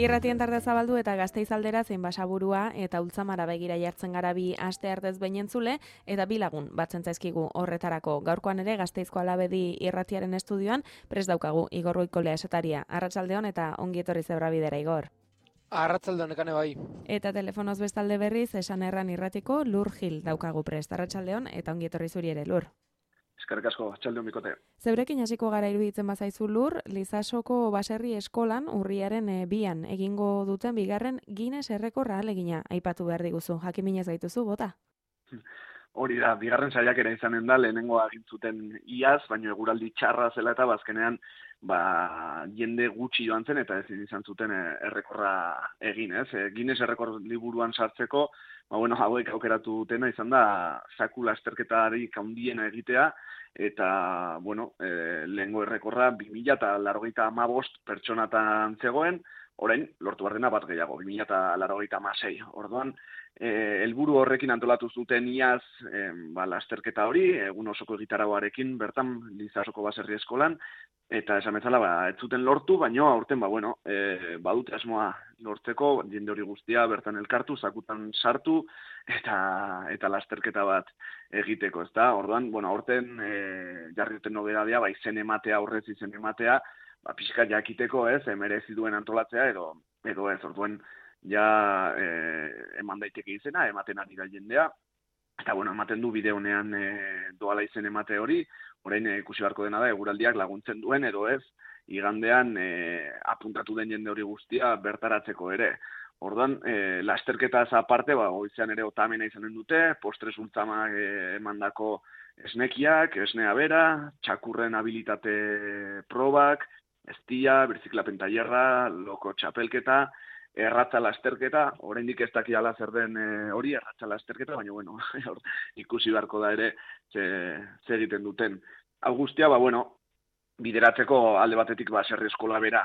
Irratien tarde zabaldu eta Gasteiz aldera zein Basaburua eta Ultzamara begira jartzen gara bi aste ardez behinentzule eta bi lagun batzen zaizkigu horretarako. Gaurkoan ere Gasteizko Alabedi irratiaren estudioan prest daukagu Igor Goikolea esataria. Arratsaldeon eta ongi etorri Zebrabidera, Igor. Arratsaldeon ekane bai. Eta telefonoz bestalde berriz esan erran irratiko Lur Gil daukagu prest. Arratsaldeon eta ongi etorri zuri ere, Lur. Eskerrik asko, atxaldeon bikote. Zeurekin hasiko gara iruditzen bazaizu, Lur, Lizasoko baserri eskolan urriaren 2an egingo duten bigarren Guinness errekorra ahalegina aipatu behar diguzu. Jakiminez gaituzu, bota? Hori da, bigarren saiakera izanen da, lehenengo agintzuten iaz, baina eguraldi txarra zela eta bazkenean jende gutxi joan zen eta ezin izan zuten errekorra egin, ez? Guinness errekor liburuan sartzeko, hauek aukeratu dutena izan da zaku lasterketarik handiena egitea, eta, lehengo errekorra 2085 pertsonatan zegoen, orain, lortu behar dena bat gehiago, 2086. Orduan, helburu horrekin antolatu zuten iaz lasterketa hori, egun osoko egitarauarekin bertan Lizasoko baserri eskolan, eta esan bezala ez zuten lortu, baina aurten badute asmoa lortzeko, jende hori guztia bertan elkartu, zakutan sartu, eta lasterketa bat egiteko, ezta? Orduan, aurten jarri duten nobedadea, izen ematea, aurrez izen ematea, pixka jakiteko, ez, merezi duen antolatzea, edo ez, orduan, eman daiteke izena, ematen ari da jendea, eta ematen du bide honean doala izen emate hori, orain ikusi beharko dena da, eguraldiak laguntzen duen, edo ez, igandean apuntatu den jende hori guztia bertaratzeko ere. Orduan, lasterketaz aparte, goizean ere otamena izanen dute, postres ultzamak emandako esnekiak, esnea bera, txakurren habilitate probak, estia, birziklapen tailerra, loko txapelketa, erratza lasterketa, oraindik ez dakiala zer den hori, erratza lasterketa, baina, ikusi beharko da ere zer egiten duten. Hau guztia, bideratzeko alde batetik baserri eskola bera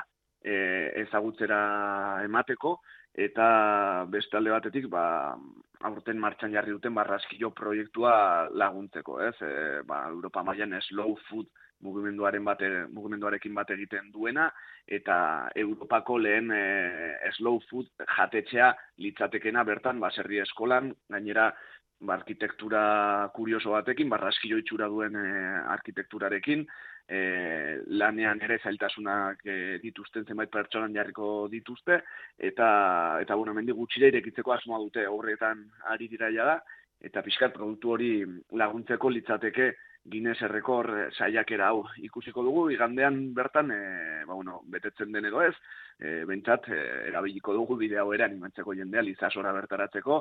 ezagutzera emateko, eta beste alde batetik, aurten martxan jarri duten barraskilo proiektua laguntzeko, ez? Europa mailan slow food mugimenduarekin bat egiten duena, eta Europako lehen slow food jatetxea litzatekena bertan baserri eskolan, gainera arkitektura kurioso batekin, barraskilo itxura duen arkitekturarekin, lanean ere zailtasunak dituzten zenbait pertsonan jarriko dituzte, eta hemendik gutxira irekitzeko asmoa dute horretan ari dira da, eta pixkat produktu hori laguntzeko litzateke Guinness errekor saiakera hau ikusiko dugu, igandean bertan, betetzen den edo ez, behintzat, erabiliko dugu bidea hau ere animatzeko jendea Lizasora bertaratzeko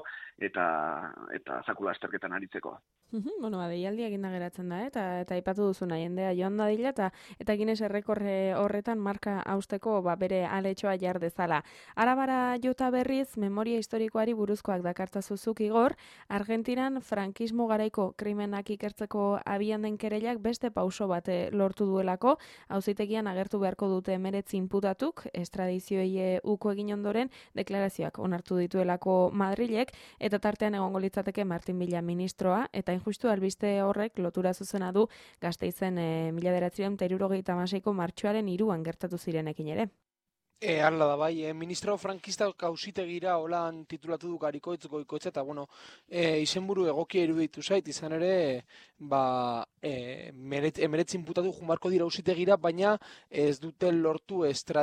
eta zaku lasterketan aritzeko. Deialdia eginda geratzen da, eta aipatu duzuna jendea joan dadila, eta Guinness errekor horretan marka hausteko bere aletxoa jar dezala. Arabara jota berriz, memoria historikoari buruzkoak dakartzazuzuk, Igor, Argentinan frankismo garaiko krimenak ikertzeko abian den kereilak beste pauso bat lortu duelako, auzitegian agertu beharko dute 19 inputatuk, estradizioei uko egin ondoren deklarazioak onartu dituelako Madrilek, eta tartean egongo litzateke Martin Villa ministroa, eta injustu albiste horrek lotura zuzena du Gasteizen 1976ko martxoaren 3an gertatu zirenekin ere. Hala da bai, ministro frankista auzitegira holan titulatu du Garikoitz Goikoetxe, eta izenburu egokia iruditu zait, izan ere, 19 inputatu junbarko dira auzitegira, baina ez dute lortu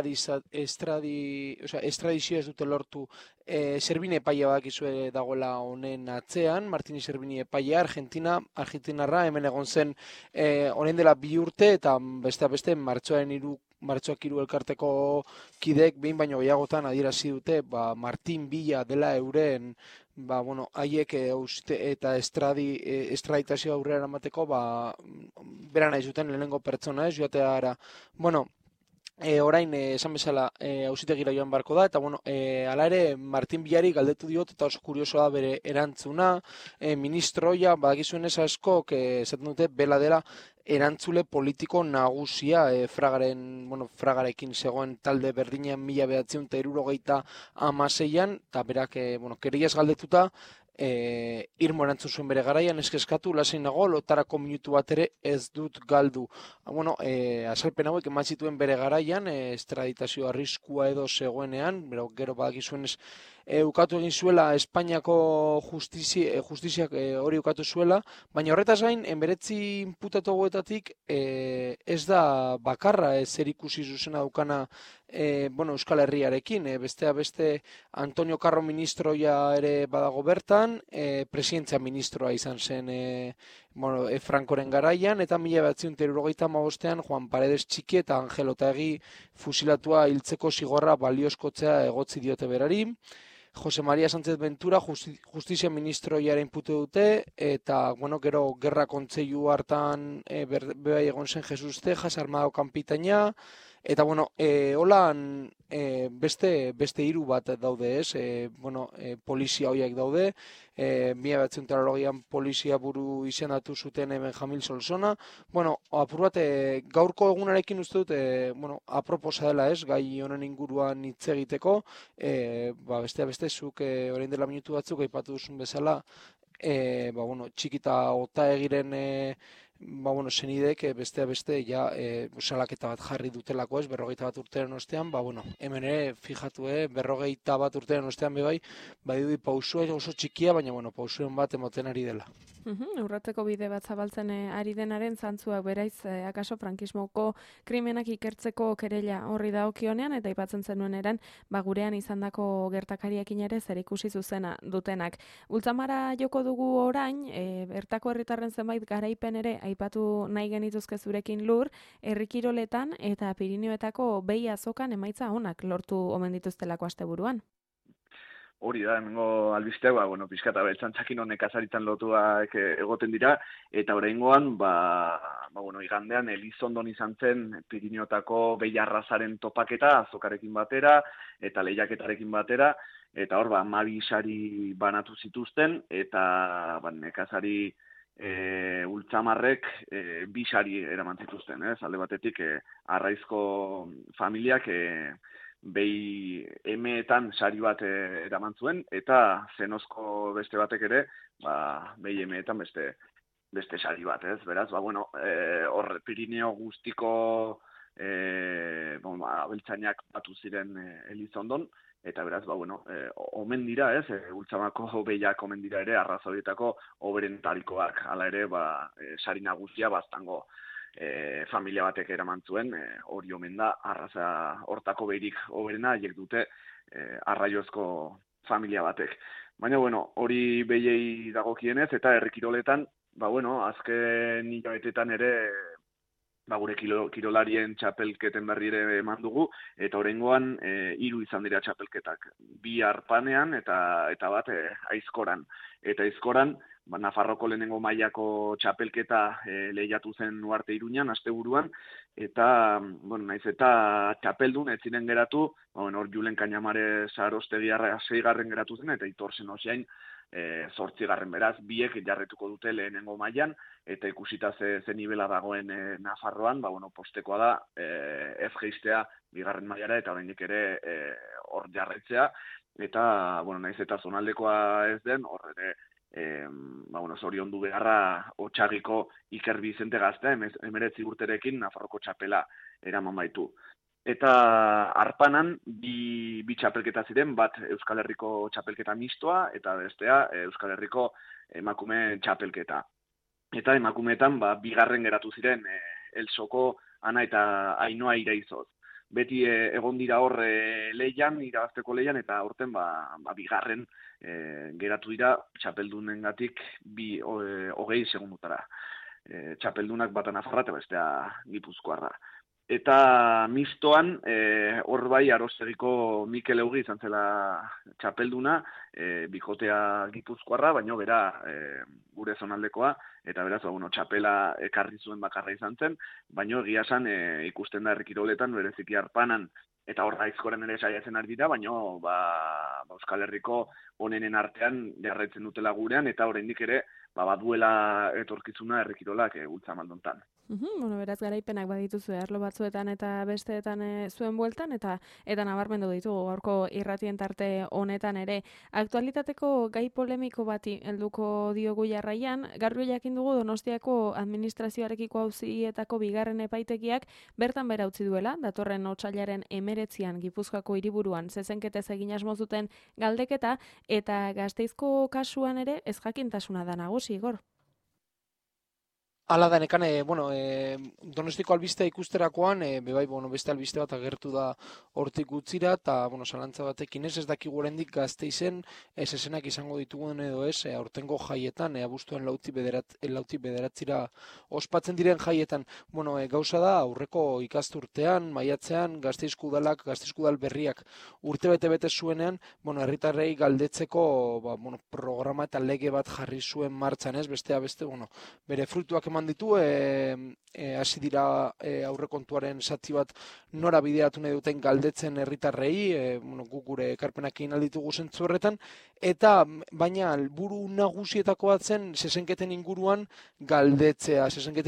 estradizio ez dute lortu. Servini epaia bakizue dagoela honen atzean, Martini Servini epaia, Argentinarra, hemen egon zen honen dela 2 urte, eta beste martxoak 3 elkarteko kidek behin baino gehiagotan adierazi dute, Martin Villa dela euren, haiek eta estraditazio aurrera eramateko, bera nahi zuten lehenengo pertsona ez, joatea orain esan bezala auzitegira joan barko da, eta hala ere Martin Villari galdetu diot, eta oso kuriosoa bere erantzuna, ministroia, badakizuen ez askok, esaten dute, bela dela erantzule politiko nagusia Fragarekin zegoen talde berdinean 1976an, eta berak, kereiaz galdetuta, Irmo erantzun zuen bere garaian, eskeskatu, lasain nago, lotarako minutu bat ere ez dut galdu. Bueno, azalpen hauek eman zituen bere garaian, estraditazio arriskua edo zegoenean, gero badakizuen ukatu egin zuela Espainiako justiziak hori ukatu zuela, baina horretaz gain, enberetzi inputatu hauetatik ez da bakarra zer ikusi zuzena dukana Euskal Herriarekin, bestea beste Antonio Carro ministroia ere badago bertan, presidentzia ministroa izan zen Francoren garaian, eta 1975ean Juan Paredes Txiki eta Angel Otegi fusilatua hiltzeko zigorra baliozkotzea egotzi diote berari. Jose María Sánchez Ventura justizia ministroiaren inpute dute, eta gero gerra kontseilu hartan bebai egon zen Jesus Tejas, armado kanpitaina, eta holan beste hiru bat daude ez, polizia horiek daude, 1980an polizia buru izendatu zuten Benjamil Solsona. Apur bat gaurko egunarekin uste dut, aproposa dela ez, gai honen inguruan hitz egiteko, beste zuk orain dela minutu batzuk aipatu duzun bezala, txikita Otaegiren senidek beste ja salaketa bat jarri dutelako ez, 41 urteren ostean, hemen ere fijatu, 41 urteren ostean bebai, badudi pausua oso txikia, baina pausuen bat emoten ari dela. Urrateko bide bat zabaltzen ari denaren zantzuak beraiz, akaso frankismoko krimenak ikertzeko kereila horri dagokionean, eta aipatzen zenuen eran, gurean izandako gertakariekin ere zer ikusi zuzena dutenak. Ultzamara joko dugu orain, bertako herritarren zenbait garaipen ere aipatu nahi genituzke zurekin Lur, herri kiroletan eta Pirinioetako behi azokan emaitza onak lortu omen dituztelako asteburuan. Hori da, hemengo albisteak, pixkata beltzantzakin honek azaritan lotuak egoten dira, eta oraingoan, igandean Elizondon izan zen Pirinioetako behi arrazaren topaketa azokarekin batera, eta lehiaketarekin batera, eta hor, 12 sari banatu zituzten, eta nekazari ultzamarrek 2 sari eraman zituzten, alde batetik Arraizko familiak behi emeetan sari bat eraman zuen, eta Zenozko beste batek ere, behi emeetan beste sari bat, ez? Beraz, hor Pirineo guztiko abeltzainak batu ziren Elizondon, eta beraz, omen dira, ez? Ultzamako behiak omen dira ere, arraz horietako oberen tarikoak, hala ere, sari nagusia baztango familia batek eraman zuen, hori omen da, arraza hortako behirik oberena, haiek dute Arraiozko familia batek. Baina, hori behiei dagokienez, eta herri kiroletan, azken hilabetetan ere, gure kirolarien txapelketen berri ere eman dugu, eta oraingoan 3 izan dira txapelketak. 2 Arpanean eta bat Aizkoran. Eta Aizkoran, Nafarroko lehenengo mailako txapelketa lehiatu zen Uarte Iruñan, asteburuan, eta, naiz eta txapeldun ez ziren geratu, hor Julen Kañamare Sarostegiarra 6. geratu zen, eta Aitor Senosiain 8. beraz, biek jarretuko dute lehenengo mailan, eta ikusita ze nibela dagoen Nafarroan, postekoa da ez geistea 2. mailara, eta oraindik ere hor jarretzea, eta, naiz eta zonaldekoa ez den, hor ere, zoriondu beharra Otsagiko Iker Bizente Gaztea, 19 urterekin Nafarroko txapela eraman baitu. Eta Arpanan bi txapelketa ziren, bat Euskal Herriko txapelketa mistoa, eta bestea Euskal Herriko emakume txapelketa. Eta emakumeetan 2. geratu ziren Elsoko Ana eta Ainoa Iraizoz. Beti egon dira hor lehian, irabazteko lehian, eta horten 2. Geratu dira txapeldunengatik 20 segundutara. Txapeldunak bata Nafarra eta bestea Gipuzkoarra. Eta mistoan, hor bai Arostegiko Mikel Eugi izan zela txapelduna, bikotea Gipuzkoarra, baino bera gure zonaldekoa, eta beraz, txapela ekarri zuen bakarra izan zen, baino egia esan ikusten da herri kiroletan, bereziki Arpanan, eta hor Aizkoran ere saiatzen ari dira, baino Euskal Herriko onenen artean jarraitzen dutela gurean, eta oraindik ere baduela etorkizuna herrikirolak ultramaldontan. Bueno, beraz garaipenak badituzu arlo batzuetan eta besteetan zuen bueltan eta nabarmendu ditugu gaurko irratien tarte honetan ere. Aktualitateko gai polemiko bati helduko diogu jarraian, gaur jakin dugu Donostiako administrazioarekiko auzietako bigarren epaitegiak bertan bera utzi duela, datorren otsailaren 19an Gipuzkoako hiriburuan zezenketez egin asmo zuten galdeketa eta Gasteizko kasuan ere ezjakintasuna da nagusi, Igor. Hala da, nekane, Donostiko albistea ikusterakoan, bebai, beste albiste bat agertu da hortik utzira, eta, zalantza batekin ez dakigu oraindik Gasteizen, esenak izango ditugun edo ez, aurtengo jaietan, abuztuan lauti bederatzira ospatzen diren jaietan, gauza da, aurreko ikasturtean, maiatzean, Gasteizko udal berriak urte bete zuenean, herritarrei galdetzeko, programa eta lege bat jarri zuen martxan ez, beste, bere fruituak eman ditu, hasi dira aurrekontuaren zati bat nora bideratu nahi duten galdetzen herritarrei, guk gure ekarpenak egin alditugu zentzu horretan, eta baina helburu nagusietako bat zen zezenketen inguruan galdetzea,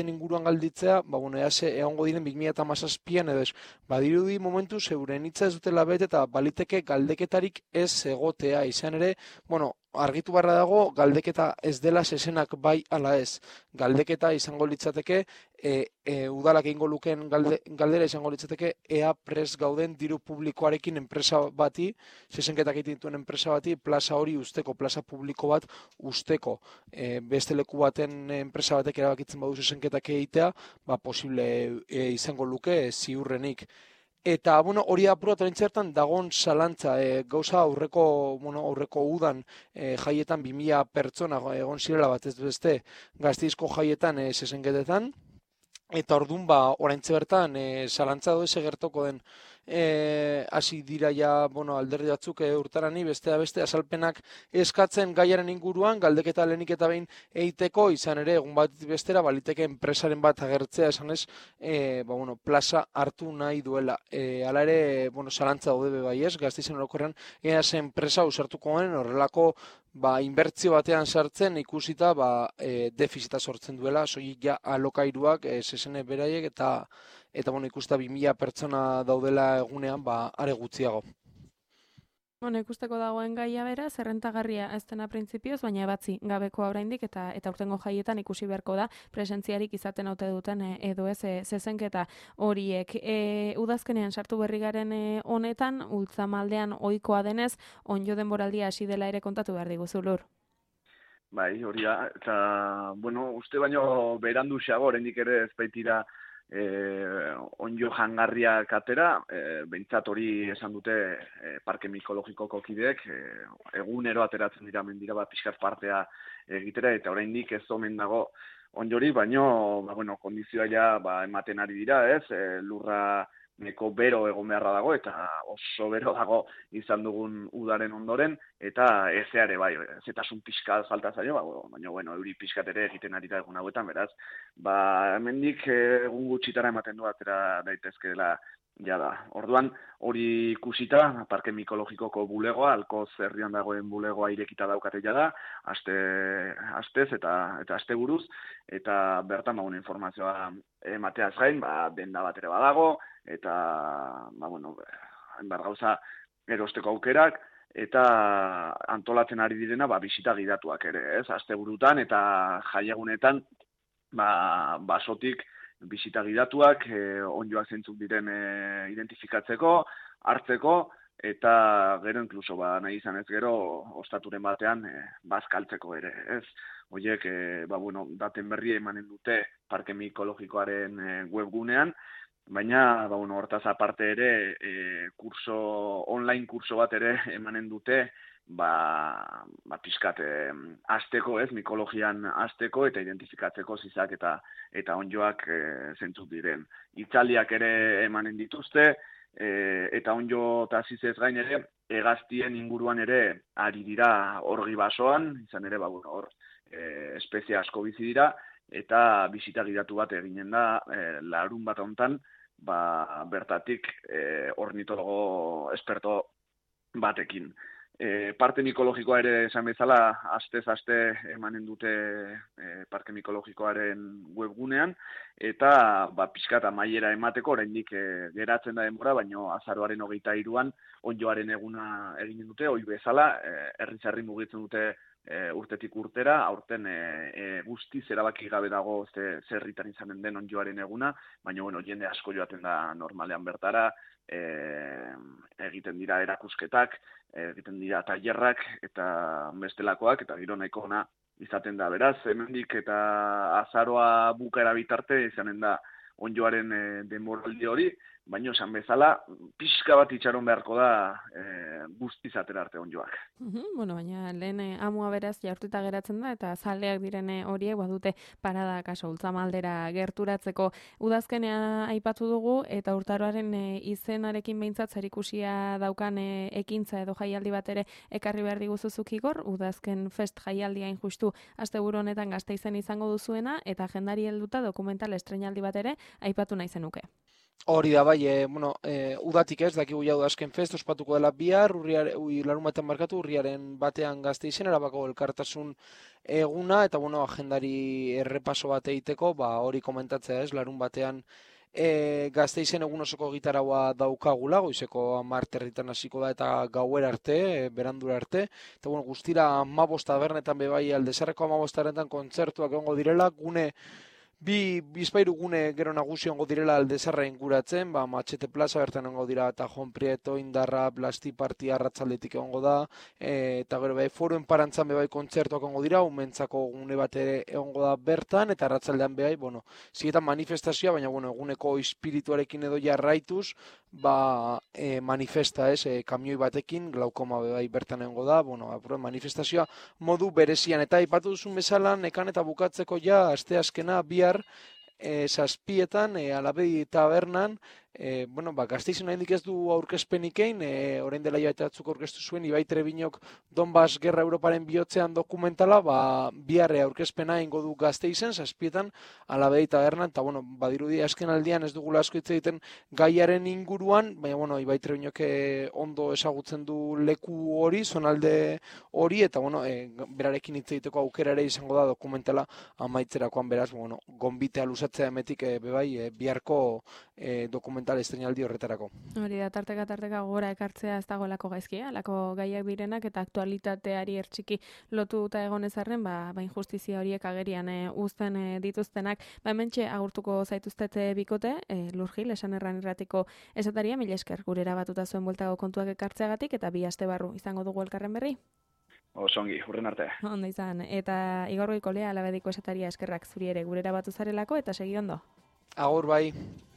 egongo diren 2017an edo ez, badirudi momentu zeuren hitza ez dutela bete eta baliteke galdeketarik ez egotea, izan ere, argitu barra dago, galdeketa ez dela zezenak bai ala ez. Galdeketa izango litzateke, udalak egingo lukeen galdera izango litzateke, ea prest gauden diru publikoarekin enpresa bati, zezenketak egiten dituen enpresa bati, plaza hori usteko, plaza publiko bat usteko. Beste leku baten enpresa batek erabakitzen badu zezenketak egitea, posible izango luke ziurrenik. Eta, hori da apuratu entzertan dagoen zalantza, gauza aurreko udan jaietan 2000 pertsona egon zirela bat ez beste Gasteizko jaietan zezenketetan, eta orduan oraintxe bertan zalantza doze gertoko den hasi dira ja alderdi batzuk urtarani beste azalpenak eskatzen gaiaren inguruan, galdeketa lehenik eta behin egiteko, izan ere egun bat bestera baliteke enpresaren bat agertzea esanez, plaza hartu nahi duela. Hala ere, zalantza daude bai ez, Gasteizen orokorrean zen enpresa usartuko den horrelako inbertzio batean sartzen ikusita defizita sortzen duela, soilik ja alokairuak zezene beraiek eta ikusta 2000 pertsona daudela egunean, are gutxiago. Ikusteko dagoen gaia bera, zerrentagarria ez dena printzipioz, baina ebatzi gabekoa oraindik eta urtengo jaietan ikusi beharko da presentziarik izaten ote duten edo ez zezenketa horiek. Udazkenean sartu berri garen honetan, ultzamaldean ohikoa denez, onjo denboraldia hasi dela ere kontatu behar diguzu, Lur. Bai, hori da, eta, uste baino berandu xago, oraindik ere ez baitira onjo jangarriak atera, behintzat hori esan dute parke mikologikoko kideek, egunero ateratzen dira mendira pixkat partea egitera, eta oraindik ez omen dago onjori, baino, kondizioa ja ematen ari dira, ez, lurra neko bero egon beharra dago, eta oso bero dago izan dugun udaren ondoren, eta ezeare, zetasun pixka falta zaio, baina, euri pixkat ere egiten ari da egun hauetan, beraz, hemendik egun gutxitara ematen du atera daitezke dela jada. Orduan, hori ikusita, parke mikologikoko bulegoa, Alkoz herrian dagoen bulegoa irekita daukate jada, astez eta aste buruz, eta bertan informazioa emateaz gain, denda bat ere badago, eta, hainbat gauza erosteko aukerak, eta antolatzen ari direna, bisita gidatuak ere, ez? Asteburutan eta jaiegunetan, basotik bisita gidatuak, onjoak zeintzuk diren identifikatzeko, hartzeko, eta gero inkluso nahi izan ez gero, ostaturen batean, bazkaltzeko ere, ez? Horiek, daten berri emanen dute parke mikologikoaren webgunean, baina, hortaz aparte ere, online kurso bat ere emanen dute, pixkat, azteko, ez, mikologian azteko eta identifikatzeko zizak eta onjoak zeintzuk diren. Itzaliak ere emanen dituzte, eta onjo eta zizez gain ere, hegaztien inguruan ere ari dira orgi basoan, izan ere, hor espezie asko bizi dira, eta bisita gidatu bat eginen da, larun bat hontan, bertatik ornitologo esperto batekin. Parte mikologikoa ere esan bezala, astez aste emanen dute parke mikologikoaren webgunean, eta pixkat amaiera emateko, oraindik geratzen da denbora, baino azaroaren 23an onddoaren eguna egin dute, ohi bezala, herriz-herri mugitzen dute urtetik urtera, aurten guztiz erabaki gabe dago zerritan izanen den onddoaren eguna, baina bueno, jende asko joaten da normalean bertara, egiten dira erakusketak, egiten dira tailerrak eta bestelakoak, eta giro nahiko ona izaten da. Beraz, hemendik eta azaroa bukaera bitarte izanen da onddoaren denboraldi hori, baina esan bezala, pixka bat itxaron beharko da guztiz atera arte onddoak. Bueno, baina lehen amua beraz jaurtita geratzen da, eta zaleak direne horiek badute parada kaso Ultzamaldera gerturatzeko. Udazkenea aipatu dugu, eta urtaroaren izenarekin behintzat zerikusia daukan ekintza edo jaialdi bat ere ekarri behar diguzuzuk Igor, Udazken Fest jaialdia injustu asteburu honetan Gasteizen izango duzuena, eta jendari helduta dokumental estreinaldi bat ere aipatu nahi zenuke. Hori da, bai, udatik ez, dakigu jau Udazken Fest, ospatuko dela bihar, larunbatean markatu, urriaren batean Gasteizen, Arabako elkartasun eguna, eta bueno, agendari errepaso bat egiteko, hori komentatzea ez, larunbatean Gasteizen egun osoko gitaraua daukagula, goizeko 10 hasiko da eta gauera arte, berandura arte, eta bueno, guztira 15 tabernetan bebai Aldezarreko 15 tabernetan kontzertuak egongo direla, bizpairu gune gero nagusi ongo direla Aldezarra inguratzen, Matxete Plaza bertan ongo dira, eta Jon Prieto, Indarra, Blasti Parti arratsaldetik ongo da, eta gero Foruen Parantzan bebai kontzertuak ongo dira, umentzako gune bat ere ongo da bertan, eta arratsaldean bebai, zietan manifestazioa, baina eguneko espirituarekin edo jarraituz, manifesta kamioi batekin, glaukoma bebai bertan ongo da, manifestazioa modu berezian, eta aipatu duzun bezala, nekan eta bukatzeko ja, asteazkena, bihar, zazpietan, Alabedi tabernan, Gasteizen oraindik ez du aurkezpenik egin, orain dela hilabete batzuk aurkeztu zuen Ibai Trebinok Donbas Gerra Europaren bihotzean dokumentala, bihar aurkezpena egingo du Gasteizen, zazpietan Alabedi tabernan, eta badirudi azken aldian ez dugula asko hitz egiten gaiaren inguruan, baina Ibai Trebinok ondo ezagutzen du leku hori, zonalde hori, eta berarekin hitz egiteko aukera ere izango da dokumentala amaitzerakoan, beraz, gonbitea luzatzea emetik bebai biharko dokumental estreinaldi horretarako. Hori da, tarteka gora ekartzea ez dagoelako gaizkia, alako gaiak direnak eta aktualitateari ertxiki lotuta egonez arren, injustizia horiek agerian uzten dituztenak. Hementxe agurtuko zaituztete bikote, Lurgil, esan erran irratiko esataria, mila esker gurera batuta zuen bueltago kontuak ekartzeagatik, eta 2 aste barru izango dugu elkarren berri. Osongi, hurren arte. Ondo izan, eta Igor Goikolea Alabediko esataria eskerrak zuri ere gurera batu zarelako, eta segi ondo. Agur bai.